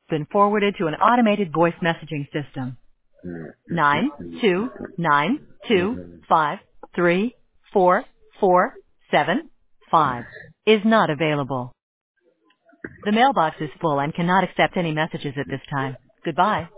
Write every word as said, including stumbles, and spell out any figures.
Been forwarded to an automated voice messaging system. Nine two nine two five three four four seven five is not available. The mailbox is full and cannot accept any messages at this time. Goodbye.